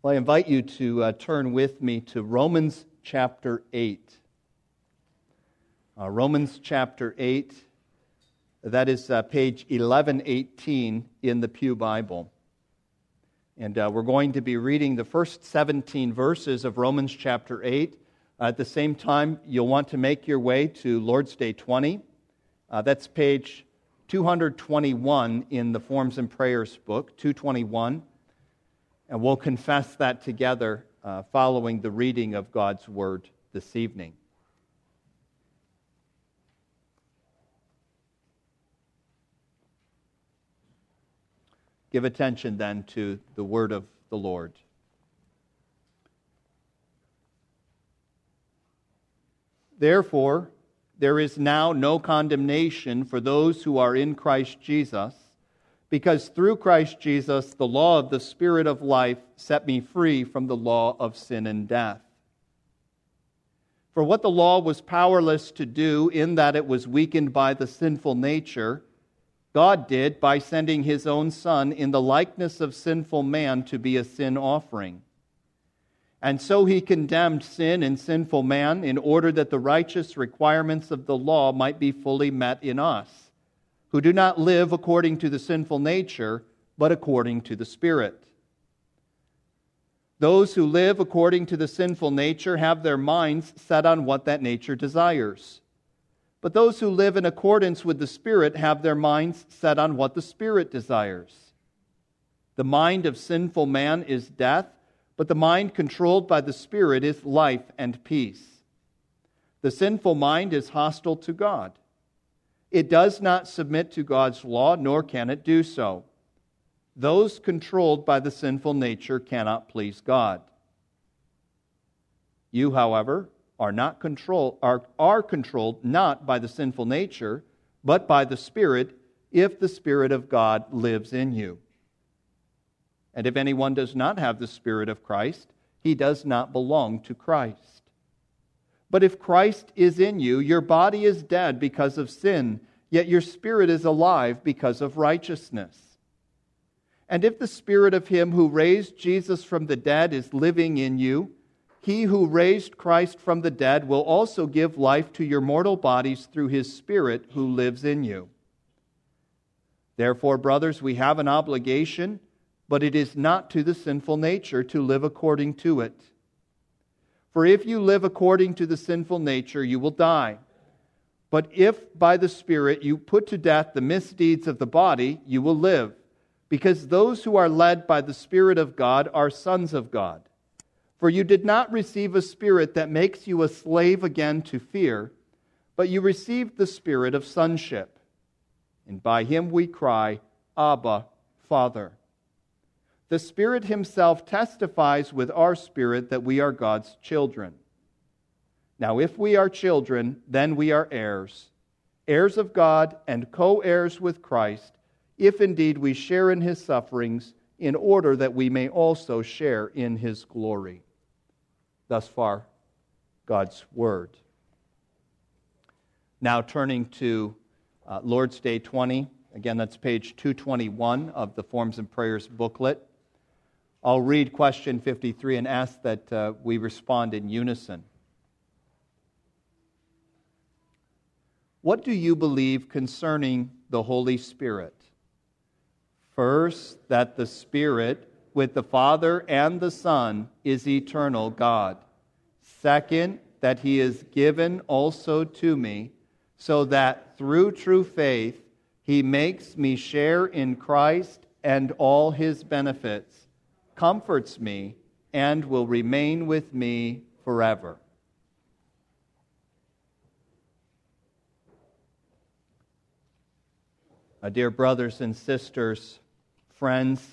Well, I invite you to turn with me to Romans chapter 8. Romans chapter 8, that is page 1118 in the Pew Bible. And we're going to be reading the first 17 verses of Romans chapter 8. At the same time, you'll want to make your way to Lord's Day 20. That's page 221 in the Forms and Prayers book, 221. And we'll confess that together following the reading of God's Word this evening. Give attention then to the Word of the Lord. Therefore, there is now no condemnation for those who are in Christ Jesus, because through Christ Jesus, the law of the Spirit of life set me free from the law of sin and death. For what the law was powerless to do, in that it was weakened by the sinful nature, God did by sending His own Son in the likeness of sinful man to be a sin offering. And so He condemned sin in sinful man in order that the righteous requirements of the law might be fully met in us, who do not live according to the sinful nature, but according to the Spirit. Those who live according to the sinful nature have their minds set on what that nature desires. But those who live in accordance with the Spirit have their minds set on what the Spirit desires. The mind of sinful man is death, but the mind controlled by the Spirit is life and peace. The sinful mind is hostile to God. It does not submit to God's law, nor can it do so. Those controlled by the sinful nature cannot please God. You, however, are controlled not by the sinful nature, but by the Spirit, if the Spirit of God lives in you. And if anyone does not have the Spirit of Christ, he does not belong to Christ. But if Christ is in you, your body is dead because of sin, yet your spirit is alive because of righteousness. And if the Spirit of Him who raised Jesus from the dead is living in you, He who raised Christ from the dead will also give life to your mortal bodies through His Spirit who lives in you. Therefore, brothers, we have an obligation, but it is not to the sinful nature to live according to it. For if you live according to the sinful nature, you will die. But if by the Spirit you put to death the misdeeds of the body, you will live. Because those who are led by the Spirit of God are sons of God. For you did not receive a spirit that makes you a slave again to fear, but you received the Spirit of sonship. And by Him we cry, Abba, Father. The Spirit Himself testifies with our spirit that we are God's children. Now if we are children, then we are heirs, heirs of God and co-heirs with Christ, if indeed we share in His sufferings, in order that we may also share in His glory. Thus far, God's Word. Now turning to Lord's Day 20. Again, that's page 221 of the Forms and Prayers booklet. I'll read question 53 and ask that we respond in unison. What do you believe concerning the Holy Spirit? First, that the Spirit, with the Father and the Son, is eternal God. Second, that He is given also to me, so that through true faith He makes me share in Christ and all His benefits, comforts me, and will remain with me forever. Dear brothers and sisters, friends,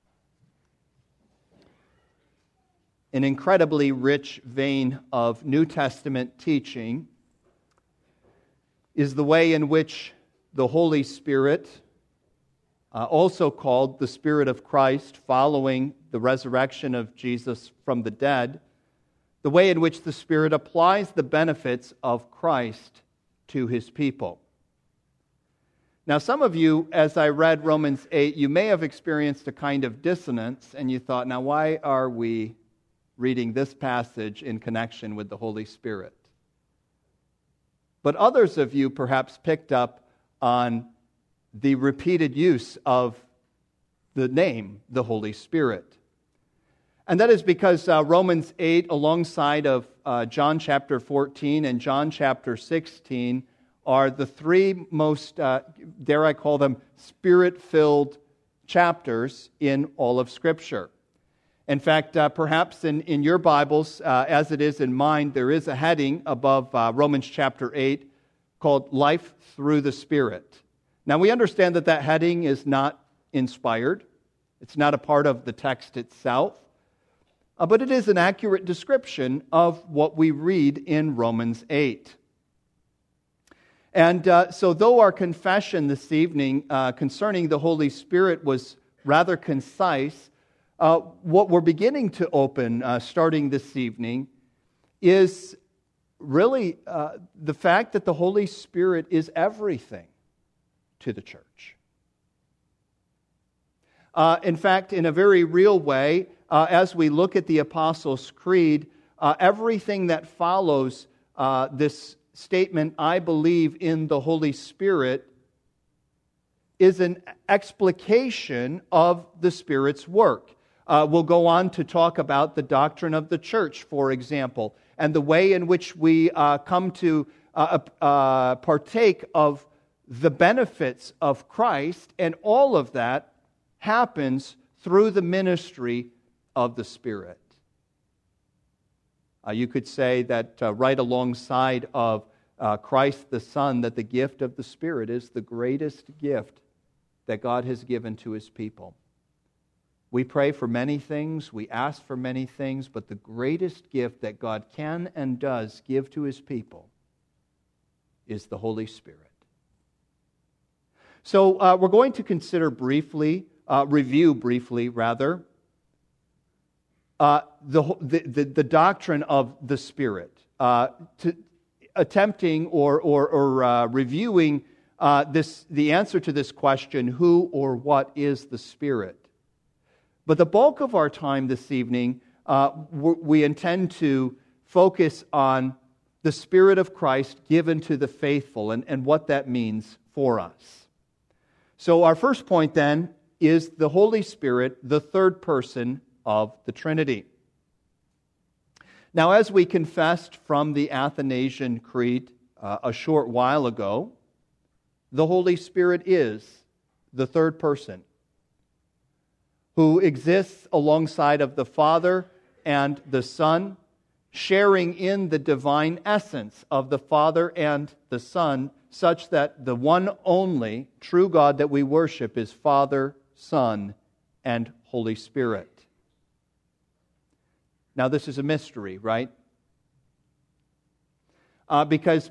an incredibly rich vein of New Testament teaching is the way in which the Holy Spirit, also called the Spirit of Christ, following the resurrection of Jesus from the dead, the way in which the Spirit applies the benefits of Christ to His people. Now, some of you, as I read Romans 8, you may have experienced a kind of dissonance, and you thought, now why are we reading this passage in connection with the Holy Spirit? But others of you perhaps picked up on the repeated use of the name, the Holy Spirit. And that is because Romans 8, alongside of John chapter 14 and John chapter 16, are the three most, dare I call them, Spirit-filled chapters in all of Scripture. In fact, perhaps in your Bibles, as it is in mine, there is a heading above Romans chapter 8 called Life Through the Spirit. Now, we understand that that heading is not inspired. It's not a part of the text itself. But it is an accurate description of what we read in Romans 8. And so though our confession this evening concerning the Holy Spirit was rather concise, what we're beginning to open starting this evening is really the fact that the Holy Spirit is everything to the church. In fact, in a very real way, as we look at the Apostles' Creed, everything that follows this statement, I believe in the Holy Spirit, is an explication of the Spirit's work. We'll go on to talk about the doctrine of the church, for example, and the way in which we come to partake of the benefits of Christ, and all of that happens through the ministry of the Spirit. You could say that right alongside of Christ the Son, that the gift of the Spirit is the greatest gift that God has given to His people. We pray for many things, we ask for many things, but the greatest gift that God can and does give to His people is the Holy Spirit. So we're going to consider review briefly, the doctrine of the Spirit, attempting or reviewing the answer to this question, who or what is the Spirit? But the bulk of our time this evening, we intend to focus on the Spirit of Christ given to the faithful and what that means for us. So our first point then is the Holy Spirit, the third person of the Trinity. Now, as we confessed from the Athanasian Creed a short while ago, the Holy Spirit is the third person who exists alongside of the Father and the Son, sharing in the divine essence of the Father and the Son, such that the one only true God that we worship is Father, Son, and Holy Spirit. Now, this is a mystery, right? Because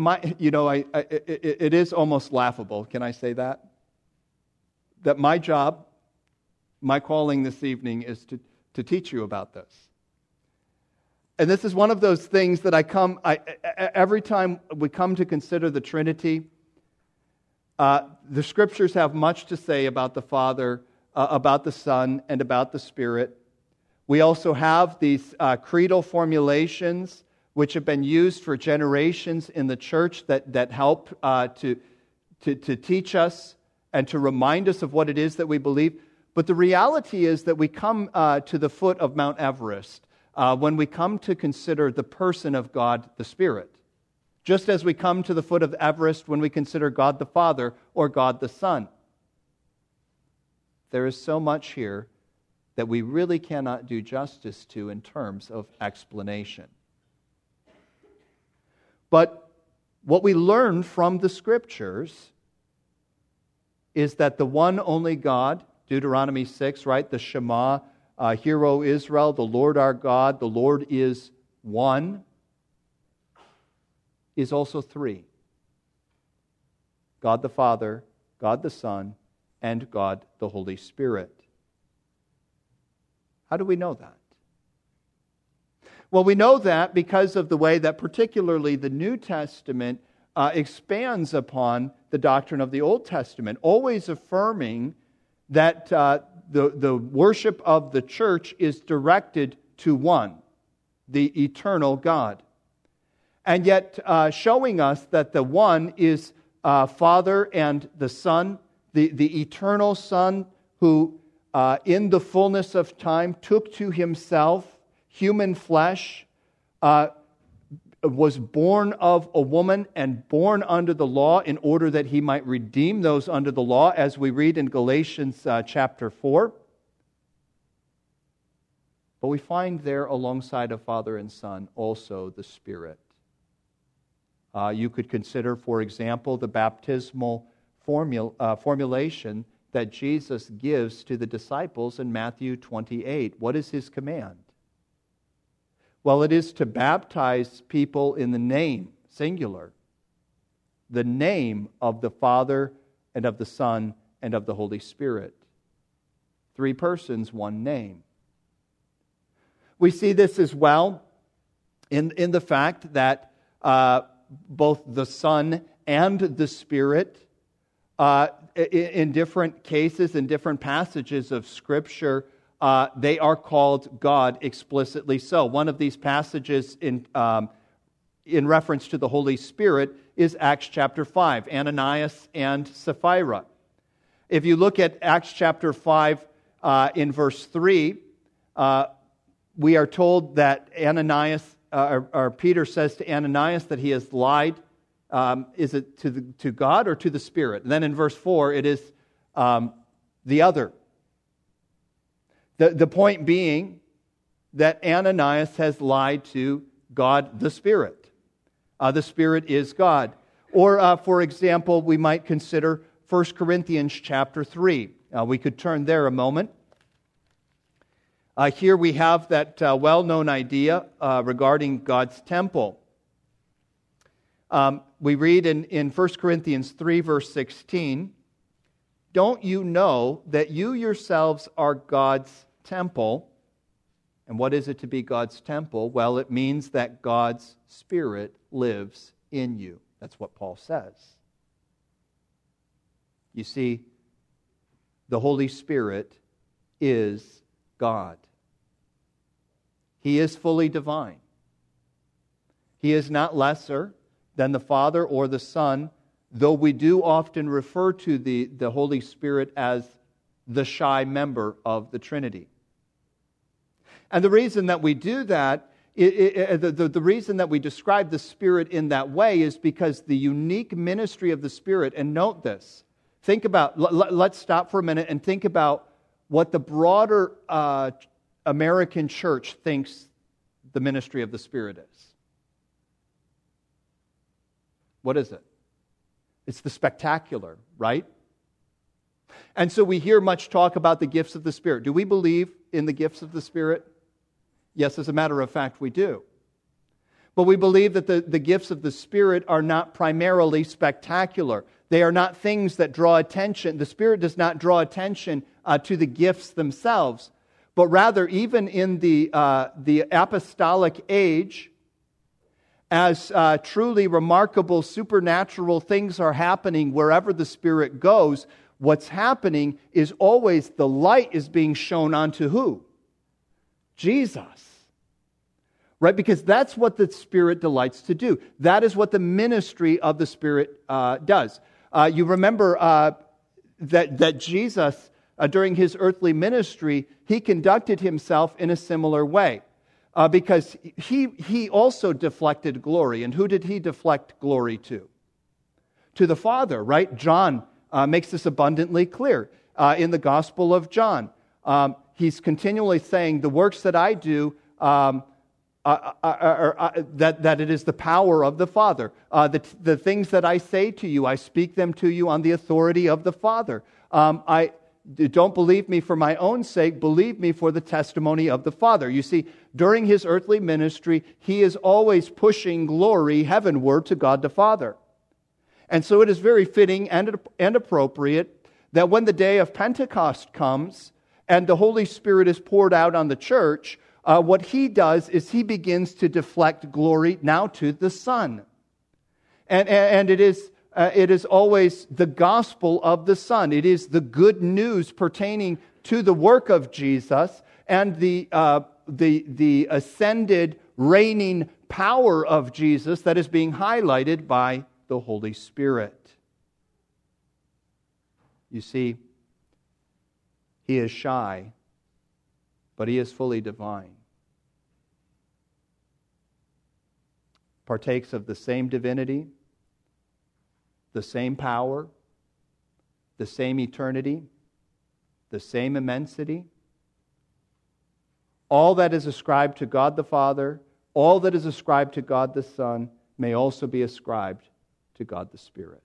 it is almost laughable. Can I say that? That my job, my calling this evening is to teach you about this. And this is one of those things that every time we come to consider the Trinity, the Scriptures have much to say about the Father, about the Son, and about the Spirit. We also have these creedal formulations which have been used for generations in the church that help to teach us and to remind us of what it is that we believe. But the reality is that we come to the foot of Mount Everest when we come to consider the person of God the Spirit. Just as we come to the foot of Everest when we consider God the Father or God the Son. There is so much here that we really cannot do justice to in terms of explanation. But what we learn from the Scriptures is that the one only God, Deuteronomy 6, right, the Shema, Hear, O Israel, the Lord our God, the Lord is one, is also three. God the Father, God the Son, and God the Holy Spirit. How do we know that? Well, we know that because of the way that particularly the New Testament expands upon the doctrine of the Old Testament, always affirming that the worship of the church is directed to one, the eternal God. And yet showing us that the one is Father and the Son, the eternal Son who in the fullness of time took to himself human flesh, was born of a woman and born under the law in order that he might redeem those under the law, as we read in Galatians chapter 4. But we find there alongside of Father and Son also the Spirit. You could consider, for example, the baptismal formulation that Jesus gives to the disciples in Matthew 28. What is his command? Well, it is to baptize people in the name, singular, the name of the Father and of the Son and of the Holy Spirit. 3 persons, one name. We see this as well in the fact that both the Son and the Spirit, in different cases, in different passages of Scripture, they are called God explicitly so. One of these passages in reference to the Holy Spirit is Acts chapter 5, Ananias and Sapphira. If you look at Acts chapter 5 in verse 3, we are told that Ananias, or Peter says to Ananias that he has lied. Is it to God or to the Spirit? And then in verse 4, it is the other. The point being that Ananias has lied to God the Spirit. The Spirit is God. Or, for example, we might consider 1 Corinthians chapter 3. We could turn there a moment. Here we have that well-known idea regarding God's temple. We read in 1 Corinthians 3, verse 16, "Don't you know that you yourselves are God's temple?" And what is it to be God's temple? Well, it means that God's Spirit lives in you. That's what Paul says. You see, the Holy Spirit is God. He is fully divine. He is not lesser than the Father or the Son, though we do often refer to the Holy Spirit as the shy member of the Trinity. And the reason that we do that, the reason that we describe the Spirit in that way is because the unique ministry of the Spirit, and note this, let's stop for a minute and think about what the broader American church thinks the ministry of the Spirit is. What is it? It's the spectacular, right? And so we hear much talk about the gifts of the Spirit. Do we believe in the gifts of the Spirit? Yes, as a matter of fact, we do. But we believe that the gifts of the Spirit are not primarily spectacular. They are not things that draw attention. The Spirit does not draw attention to the gifts themselves, but rather, even in the apostolic age, as truly remarkable supernatural things are happening wherever the Spirit goes, what's happening is always the light is being shown onto who? Jesus. Right? Because that's what the Spirit delights to do. That is what the ministry of the Spirit does. You remember that Jesus, during his earthly ministry, he conducted himself in a similar way. Because he also deflected glory. And who did he deflect glory to? To the Father, right? John makes this abundantly clear in the Gospel of John. He's continually saying, the works that I do, that it is the power of the Father. The things that I say to you, I speak them to you on the authority of the Father. Don't believe me for my own sake, believe me for the testimony of the Father. You see, during his earthly ministry, he is always pushing glory heavenward to God the Father. And so it is very fitting and appropriate that when the day of Pentecost comes and the Holy Spirit is poured out on the church, what he does is he begins to deflect glory now to the Son. And it is always the gospel of the Son. It is the good news pertaining to the work of Jesus and the ascended, reigning power of Jesus that is being highlighted by the Holy Spirit. You see, he is shy, but he is fully divine. Partakes of the same divinity, the same power, the same eternity, the same immensity. All that is ascribed to God the Father, all that is ascribed to God the Son, may also be ascribed to God the Spirit.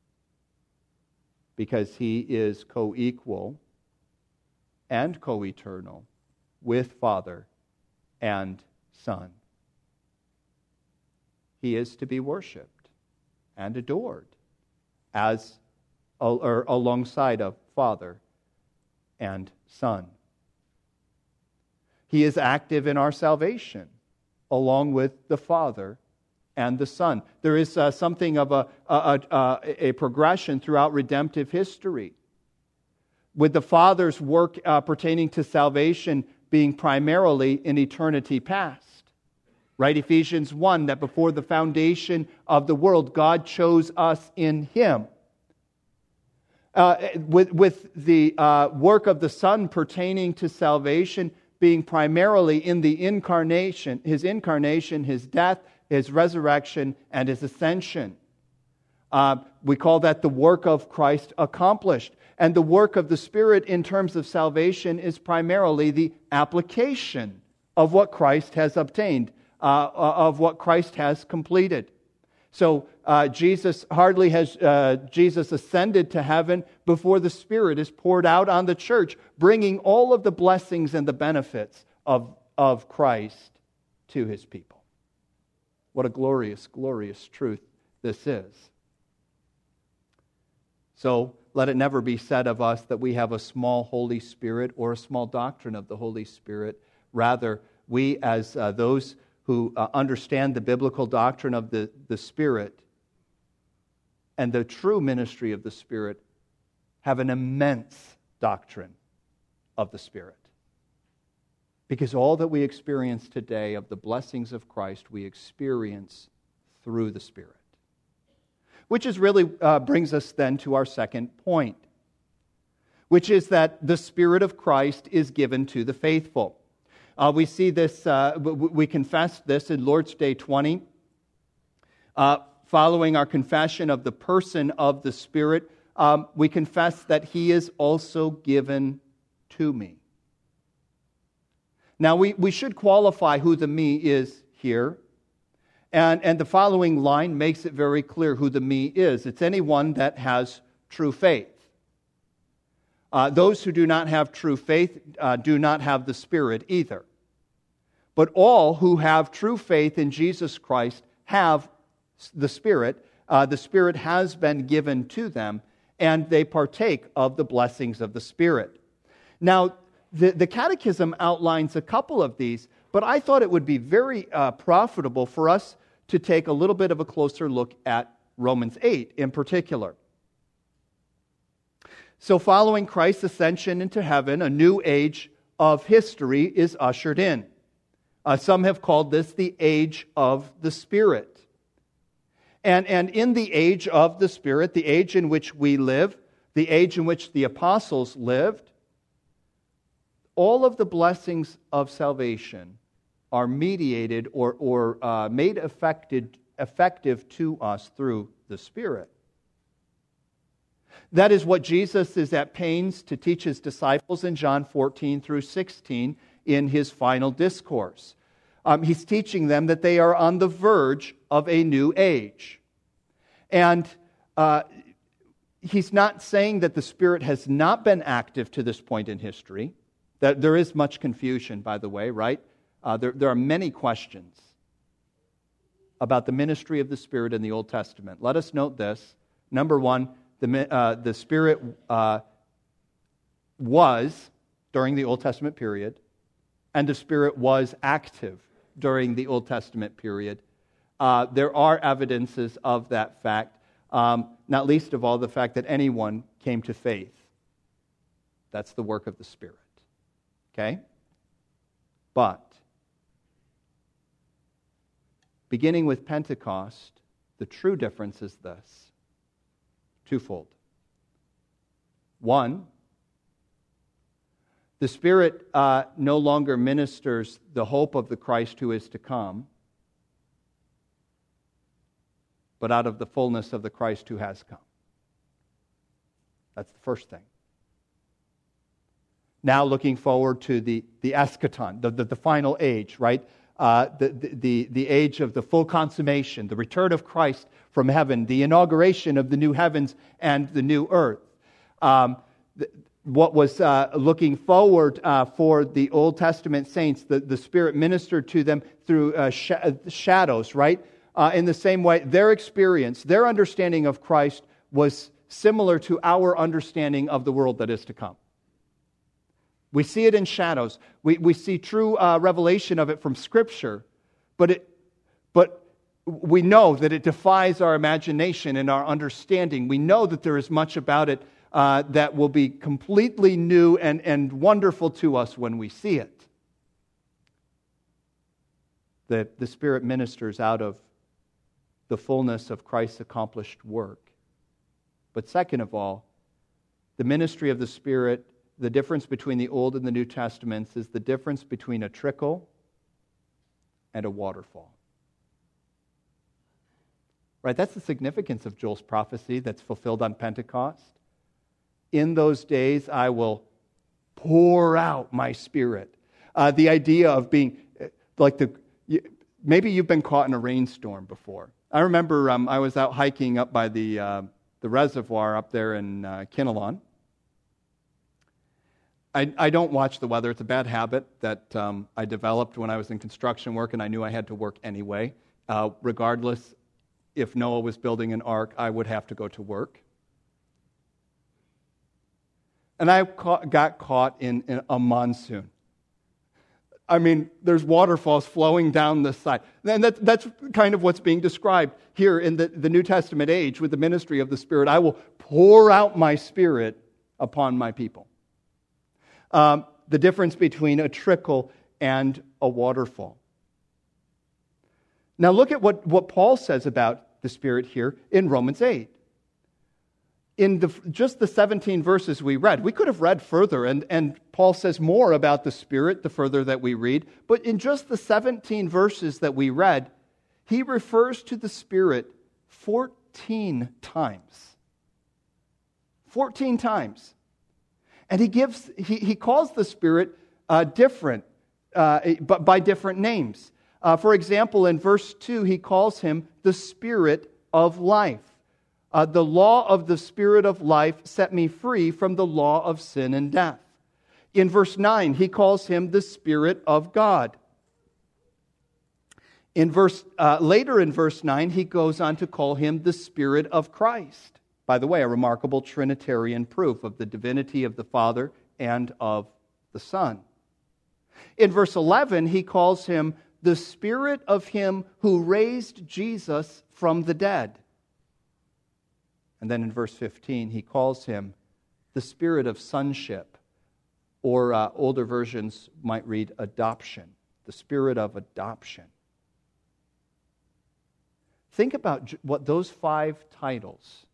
Because he is co-equal and co-eternal with Father and Son. He is to be worshipped and adored as alongside of Father and Son. He is active in our salvation along with the Father and the Son. There is something of a progression throughout redemptive history, with the Father's work pertaining to salvation being primarily in eternity past. Right? Ephesians 1, that before the foundation of the world, God chose us in Him. With the work of the Son pertaining to salvation being primarily in the incarnation, His death, His resurrection, and His ascension. We call that the work of Christ accomplished. And the work of the Spirit in terms of salvation is primarily the application of what Christ has obtained, of what Christ has completed. So Jesus ascended to heaven before the Spirit is poured out on the church, bringing all of the blessings and the benefits of Christ to His people. What a glorious, glorious truth this is. So let it never be said of us that we have a small Holy Spirit or a small doctrine of the Holy Spirit. Rather, we as those who understand the biblical doctrine of the Spirit and the true ministry of the Spirit have an immense doctrine of the Spirit. Because all that we experience today of the blessings of Christ, we experience through the Spirit. Which is really brings us then to our second point, which is that the Spirit of Christ is given to the faithful. We see this, we confess this in Lord's Day 20. Following our confession of the person of the Spirit, we confess that He is also given to me. Now, we should qualify who the me is here. And the following line makes it very clear who the me is. It's anyone that has true faith. Those who do not have true faith do not have the Spirit either. But all who have true faith in Jesus Christ have the Spirit. The Spirit has been given to them, and they partake of the blessings of the Spirit. Now, the Catechism outlines a couple of these, but I thought it would be very profitable for us to take a little bit of a closer look at Romans 8 in particular. So following Christ's ascension into heaven, a new age of history is ushered in. Some have called this the age of the Spirit. And in the age of the Spirit, the age in which we live, the age in which the apostles lived, all of the blessings of salvation are mediated or made effective to us through the Spirit. That is what Jesus is at pains to teach His disciples in John 14 through 16 in His final discourse. He's teaching them that they are on the verge of a new age. And He's not saying that the Spirit has not been active to this point in history. That there is much confusion, by the way, right? There are many questions about the ministry of the Spirit in the Old Testament. Let us note this. Number one, the Spirit was during the Old Testament period, and the Spirit was active during the Old Testament period. there are evidences of that fact, not least of all the fact that anyone came to faith. That's the work of the Spirit. Okay? But, beginning with Pentecost, the true difference is this. Twofold. One, the Spirit no longer ministers the hope of the Christ who is to come, but out of the fullness of the Christ who has come. That's the first thing. Now looking forward to the eschaton, the final age, right? The age of the full consummation, the return of Christ from heaven, the inauguration of the new heavens and the new earth. What was looking forward for the Old Testament saints, the Spirit ministered to them through shadows, right? In the same way, their experience, their understanding of Christ was similar to our understanding of the world that is to come. We see it in shadows. We see true revelation of it from Scripture, but we know that it defies our imagination and our understanding. We know that there is much about it that will be completely new and wonderful to us when we see it. The Spirit ministers out of the fullness of Christ's accomplished work. But second of all, the ministry of the Spirit, the difference between the Old and the New Testaments is the difference between a trickle and a waterfall. Right? That's the significance of Joel's prophecy that's fulfilled on Pentecost. In those days, I will pour out my Spirit. The idea of being like maybe you've been caught in a rainstorm before. I remember I was out hiking up by the reservoir up there in Kinnelon. I don't watch the weather. It's a bad habit that I developed when I was in construction work, and I knew I had to work anyway. Regardless, if Noah was building an ark, I would have to go to work. And I got caught in a monsoon. I mean, there's waterfalls flowing down the side. And that's kind of what's being described here in the New Testament age with the ministry of the Spirit. I will pour out my Spirit upon my people. The difference between a trickle and a waterfall. Now look at what Paul says about the Spirit here in Romans 8. In just the 17 verses we read, we could have read further, and Paul says more about the Spirit the further that we read, but in just the 17 verses that we read, he refers to the Spirit 14 times. 14 times. And he calls the Spirit different, but by different names. For example, in verse 2, he calls him the Spirit of life. The law of the Spirit of life set me free from the law of sin and death. In verse 9, he calls him the Spirit of God. Later in verse 9, he goes on to call him the Spirit of Christ. By the way, a remarkable Trinitarian proof of the divinity of the Father and of the Son. In verse 11, he calls him the Spirit of him who raised Jesus from the dead. And then in verse 15, he calls him the Spirit of sonship, or older versions might read adoption, the Spirit of adoption. Think about what those 5 titles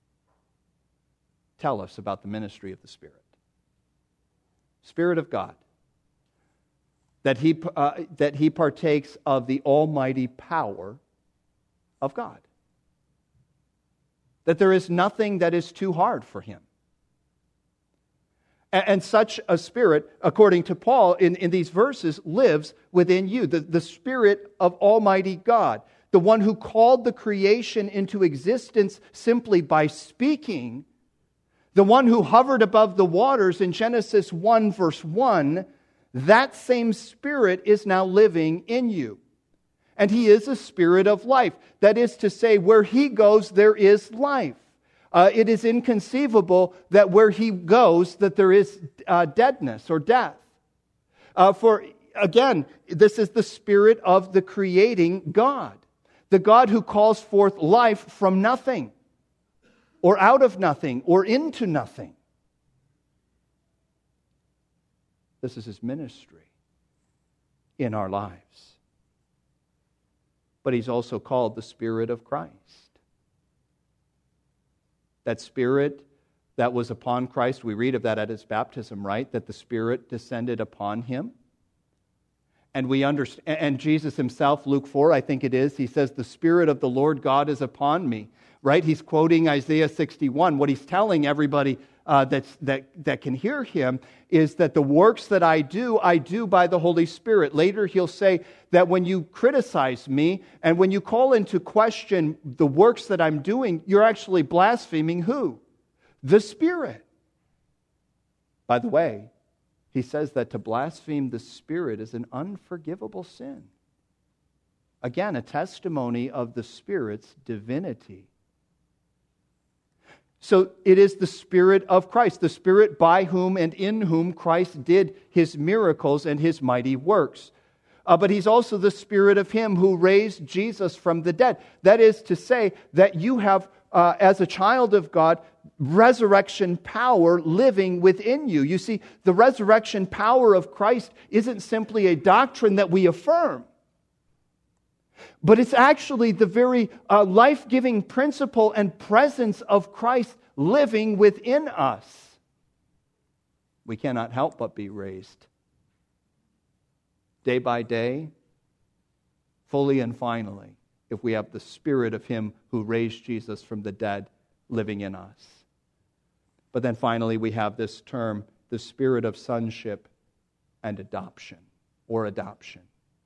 tell us about the ministry of the Spirit. Spirit of God, that he partakes of the almighty power of God. That there is nothing that is too hard for him. And such a Spirit, according to Paul in these verses, lives within you. The Spirit of Almighty God, the one who called the creation into existence simply by speaking, the one who hovered above the waters in Genesis 1 verse 1, that same Spirit is now living in you. And he is a Spirit of life. That is to say, where he goes, there is life. It is inconceivable that where he goes, that there is deadness or death. For, again, this is the Spirit of the creating God. The God who calls forth life from nothing, or out of nothing, or into nothing. This is His ministry in our lives. But He's also called the Spirit of Christ. That Spirit that was upon Christ, we read of that at His baptism, right? That the Spirit descended upon Him. And we understand, and Jesus Himself, Luke 4, I think it is, He says, the Spirit of the Lord God is upon me, right? He's quoting Isaiah 61. What He's telling everybody that can hear Him is that the works that I do by the Holy Spirit. Later He'll say that when you criticize me and when you call into question the works that I'm doing, you're actually blaspheming who? The Spirit. By the way, He says that to blaspheme the Spirit is an unforgivable sin. Again, a testimony of the Spirit's divinity. So it is the Spirit of Christ, the Spirit by whom and in whom Christ did His miracles and His mighty works. But He's also the Spirit of Him who raised Jesus from the dead. That is to say that you have, as a child of God, resurrection power living within you. You see, the resurrection power of Christ isn't simply a doctrine that we affirm, but it's actually the very life-giving principle and presence of Christ living within us. We cannot help but be raised day by day, fully and finally, if we have the Spirit of Him who raised Jesus from the dead living in us. But then finally, we have this term, the Spirit of sonship and adoption, or adoption.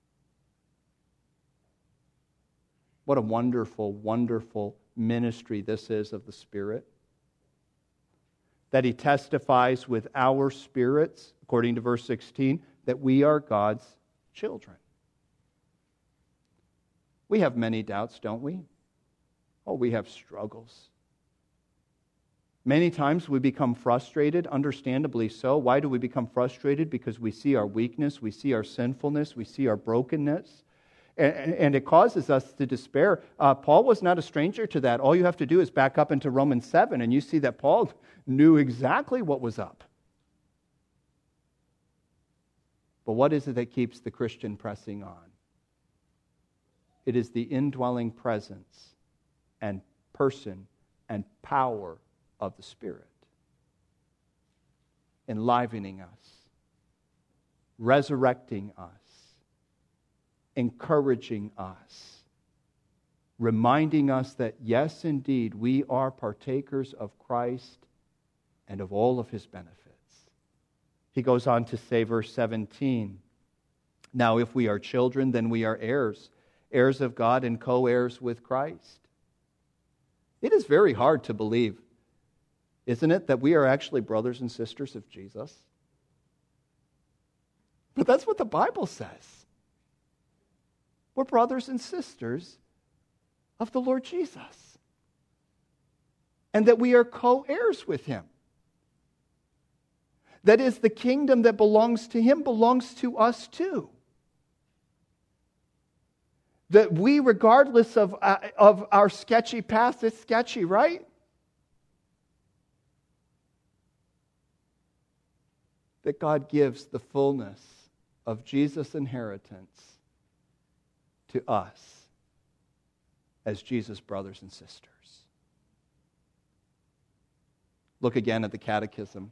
What a wonderful, wonderful ministry this is of the Spirit. That He testifies with our spirits, according to verse 16, that we are God's children. We have many doubts, don't we? Oh, we have struggles. Many times we become frustrated, understandably so. Why do we become frustrated? Because we see our weakness, we see our sinfulness, we see our brokenness. And it causes us to despair. Paul was not a stranger to that. All you have to do is back up into Romans 7, and you see that Paul knew exactly what was up. But what is it that keeps the Christian pressing on? It is the indwelling presence and person and power of the Spirit, enlivening us, resurrecting us, encouraging us, reminding us that, yes, indeed, we are partakers of Christ and of all of His benefits. He goes on to say, verse 17, now if we are children, then we are heirs, heirs of God and co-heirs with Christ. It is very hard to believe, isn't it, that we are actually brothers and sisters of Jesus? But that's what the Bible says. We're brothers and sisters of the Lord Jesus. And that we are co-heirs with Him. That is, the kingdom that belongs to Him belongs to us too. That we, regardless of our sketchy past, it's sketchy, right? That God gives the fullness of Jesus' inheritance to us as Jesus' brothers and sisters. Look again at the Catechism.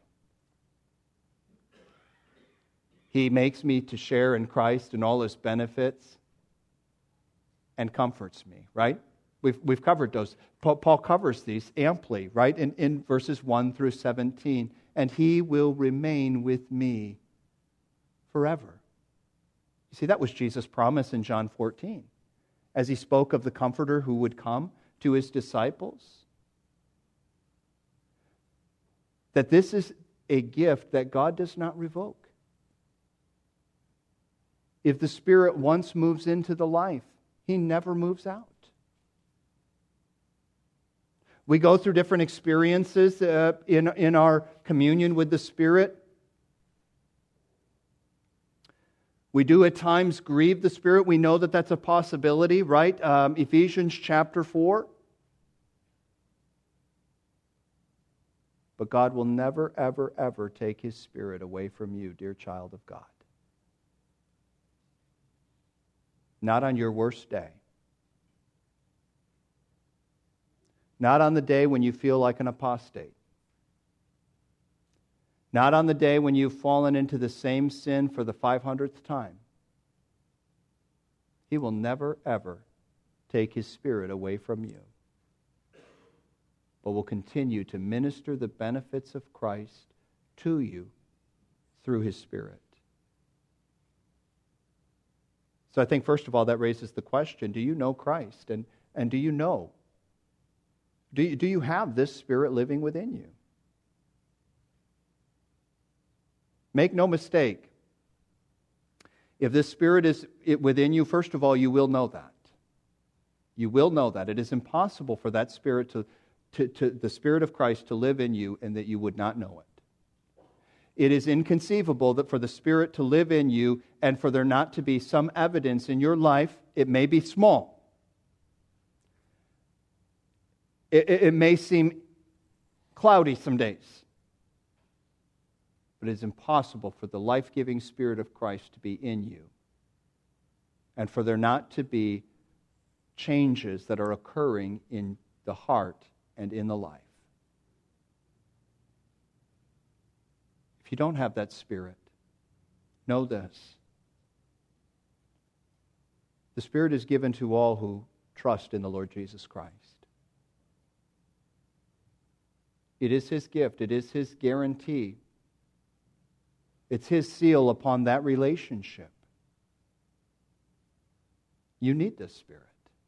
He makes me to share in Christ and all His benefits and comforts me, right? We've covered those. Paul covers these amply, right? In verses 1 through 17. And He will remain with me forever. You see, that was Jesus' promise in John 14. As He spoke of the Comforter who would come to His disciples. That this is a gift that God does not revoke. If the Spirit once moves into the life, He never moves out. We go through different experiences in our communion with the Spirit. We do at times grieve the Spirit. We know that that's a possibility, right? Ephesians chapter 4. But God will never, ever, ever take His Spirit away from you, dear child of God. Not on your worst day. Not on the day when you feel like an apostate. Not on the day when you've fallen into the same sin for the 500th time. He will never, ever take His Spirit away from you, but will continue to minister the benefits of Christ to you through His Spirit. So I think, first of all, that raises the question, do you know Christ? And do you know? Do you have this Spirit living within you? Make no mistake. If this Spirit is within you, first of all, you will know that. You will know that. It is impossible for that Spirit to the Spirit of Christ to live in you and that you would not know it. It is inconceivable that for the Spirit to live in you and for there not to be some evidence in your life, it may be small. It may seem cloudy some days. But it is impossible for the life-giving Spirit of Christ to be in you and for there not to be changes that are occurring in the heart and in the life. If you don't have that Spirit, know this. The Spirit is given to all who trust in the Lord Jesus Christ. It is His gift. It is His guarantee. It's His seal upon that relationship. You need this Spirit.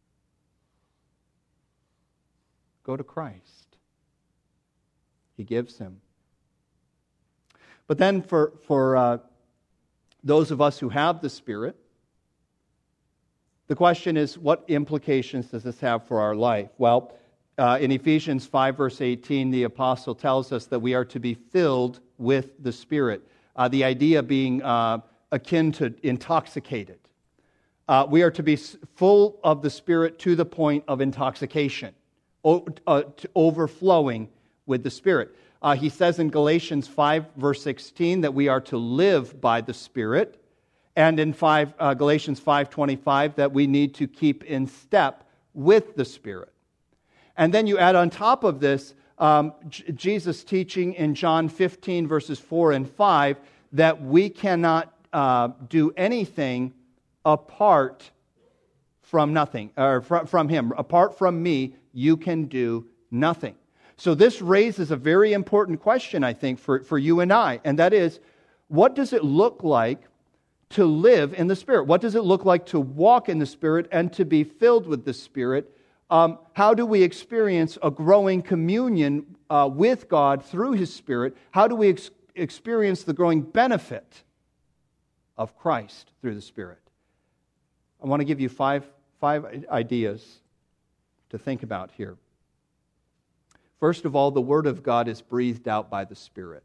Go to Christ. He gives Him. But then for those of us who have the Spirit, the question is, what implications does this have for our life? Well, in Ephesians 5, verse 18, the apostle tells us that we are to be filled with the Spirit. The idea being akin to intoxicated. We are to be full of the Spirit to the point of intoxication, to overflowing with the Spirit. He says in Galatians 5, verse 16, that we are to live by the Spirit. And in Galatians 5:25, that we need to keep in step with the Spirit. And then you add on top of this, Jesus' teaching in John 15, verses 4 and 5, that we cannot do anything apart from nothing, or from Him. Apart from me, you can do nothing. So this raises a very important question, I think, for you and I, and that is, what does it look like to live in the Spirit? What does it look like to walk in the Spirit and to be filled with the Spirit? How do we experience a growing communion with God through His Spirit? How do we experience the growing benefit of Christ through the Spirit? I want to give you five ideas to think about here. First of all, the Word of God is breathed out by the Spirit.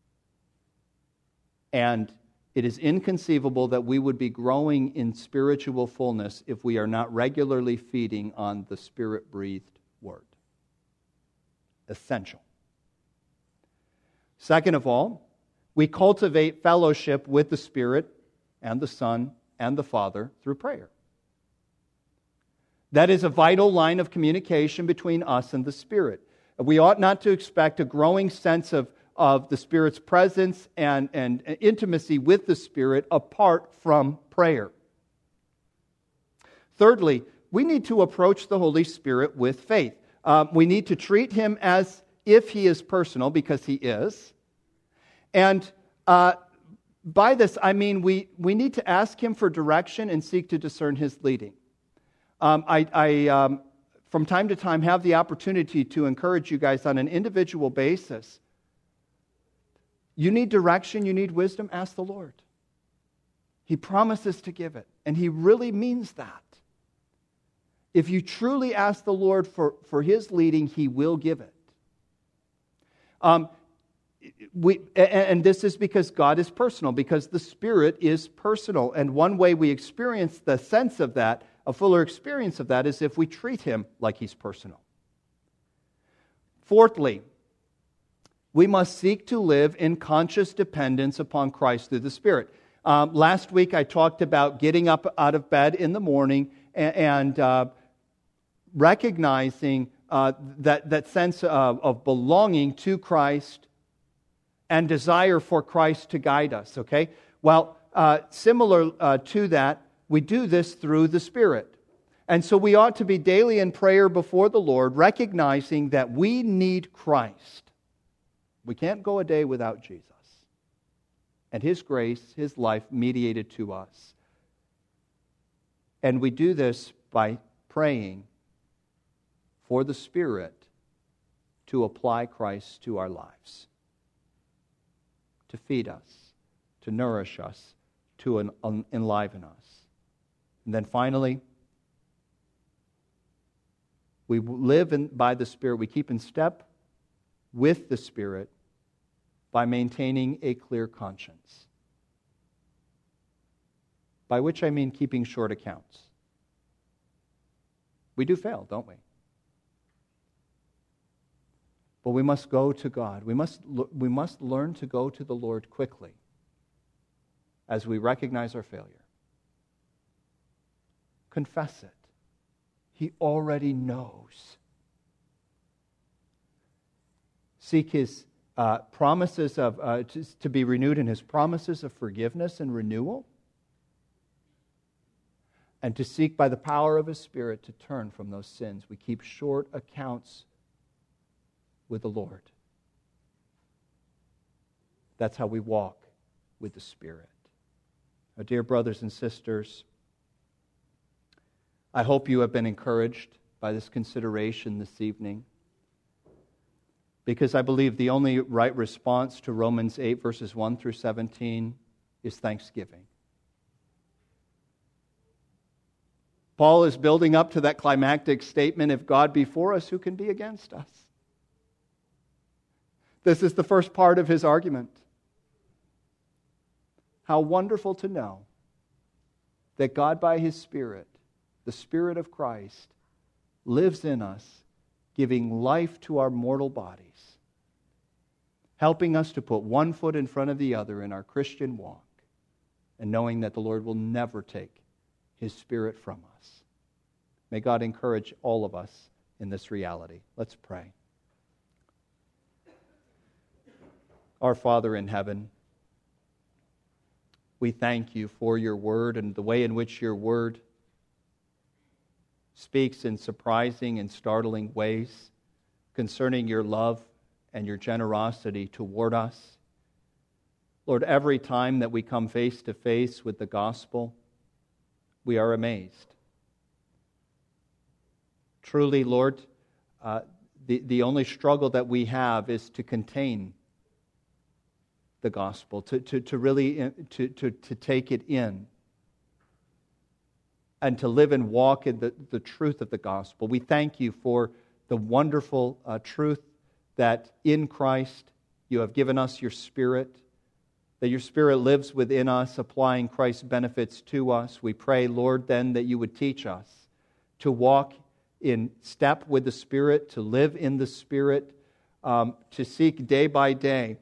And it is inconceivable that we would be growing in spiritual fullness if we are not regularly feeding on the Spirit-breathed Word. Essential. Second of all, we cultivate fellowship with the Spirit and the Son and the Father through prayer. That is a vital line of communication between us and the Spirit. We ought not to expect a growing sense of the Spirit's presence and intimacy with the Spirit apart from prayer. Thirdly, we need to approach the Holy Spirit with faith. We need to treat Him as if He is personal, because He is. And by this, I mean we need to ask Him for direction and seek to discern His leading. I from time to time, have the opportunity to encourage you guys on an individual basis. You need direction, you need wisdom, ask the Lord. He promises to give it, and He really means that. If you truly ask the Lord for His leading, He will give it. and this is because God is personal, because the Spirit is personal. And one way we experience the sense of that, a fuller experience of that, is if we treat Him like He's personal. Fourthly, we must seek to live in conscious dependence upon Christ through the Spirit. Last week I talked about getting up out of bed in the morning and recognizing that sense of belonging to Christ and desire for Christ to guide us, okay? Well, similar to that, we do this through the Spirit. And so we ought to be daily in prayer before the Lord, recognizing that we need Christ. We can't go a day without Jesus. And His grace, His life mediated to us. And we do this by praying for the Spirit to apply Christ to our lives, to feed us, to nourish us, to enliven us. And then finally, we live by the Spirit. We keep in step with the Spirit by maintaining a clear conscience. By which I mean keeping short accounts. We do fail, don't we? But we must go to God. We must learn to go to the Lord quickly as we recognize our failure. Confess it. He already knows. Seek His promises of to be renewed in His promises of forgiveness and renewal, and to seek by the power of His Spirit to turn from those sins. We keep short accounts with the Lord. That's how we walk with the Spirit. Now, dear brothers and sisters, I hope you have been encouraged by this consideration this evening, because I believe the only right response to Romans 8, verses 1 through 17 is thanksgiving. Paul is building up to that climactic statement, if God be for us, who can be against us? This is the first part of his argument. How wonderful to know that God by His Spirit, the Spirit of Christ, lives in us, giving life to our mortal bodies, helping us to put one foot in front of the other in our Christian walk, and knowing that the Lord will never take His Spirit from us. May God encourage all of us in this reality. Let's pray. Our Father in heaven, we thank You for Your Word and the way in which Your Word speaks in surprising and startling ways concerning Your love and Your generosity toward us. Lord, every time that we come face to face with the gospel, we are amazed. Truly, Lord, the only struggle that we have is to contain the gospel, to really take it in, and to live and walk in the truth of the gospel. We thank You for the wonderful truth that in Christ You have given us Your Spirit, that Your Spirit lives within us, applying Christ's benefits to us. We pray, Lord, then that You would teach us to walk in step with the Spirit, to live in the Spirit, to seek day by day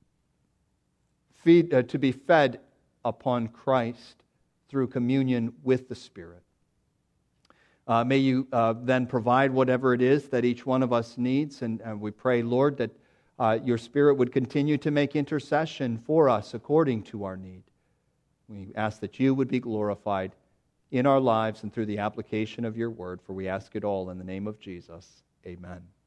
to be fed upon Christ through communion with the Spirit. May You then provide whatever it is that each one of us needs, and we pray, Lord, that Your Spirit would continue to make intercession for us according to our need. We ask that You would be glorified in our lives and through the application of Your word, for we ask it all in the name of Jesus. Amen.